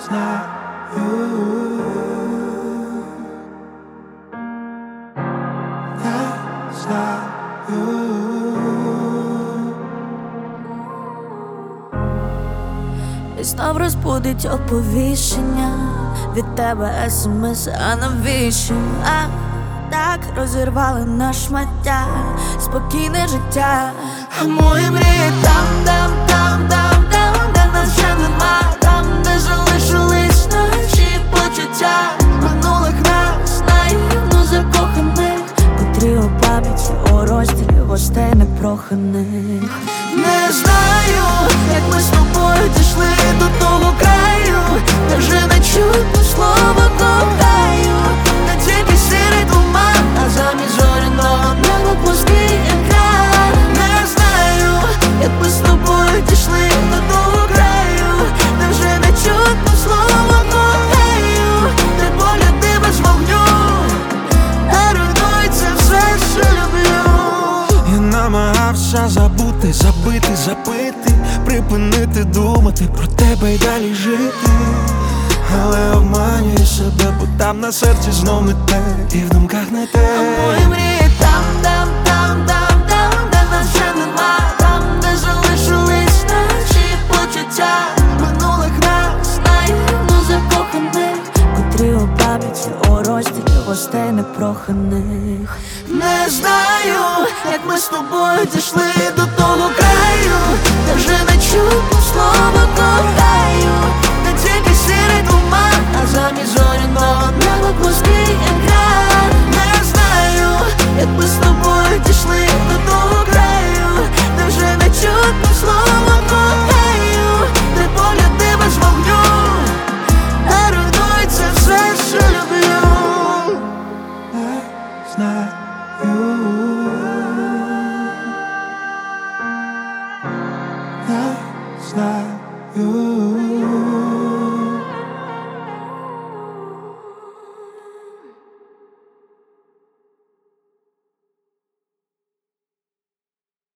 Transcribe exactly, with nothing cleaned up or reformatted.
знаю, не знаю. І знов розбудить оповіщення від тебе смс, а навіщо? А так розірвали на шмаття спокійне життя. А мої мрії там, там, там, там, там, де нас вже нема, там, де залишились наші почуття минулих нас, наївно закоханих, котрі у пам'яті у розділі гостей непроханих. Не знаю, як ми з тобою дійшли до того краю, де вже не чутно слово кохаю, не тільки сірий туман, а замість зоряного неба плоский екран. Не знаю, як ми з тобою дійшли до того краю, де вже не чутно слово кохаю, де погляди без вогню, а руйнується все, що люблю. Я намагався забути, забити, запити, припинити думати про тебе й далі жити, але обманюю себе, бо там на серці знов не те, і в думках не те. А мої мрії там, там, там, там, там, де нас вже нема, там, де залишились наші почуття минулих нас, наївно закоханих, котрі у пам'яті у розділі гостей непроханих. Не знаю, як ми з тобою дійшли до того краю, де вже не чутно слово кохаю, де тільки сірий туман, а замість зоряного неба плоский екран. Не знаю, як ми з тобою дійшли до того краю, де вже не чутно слово кохаю, де погляди без вогню, а руйнується все, що люблю. Не знаю, не знаю.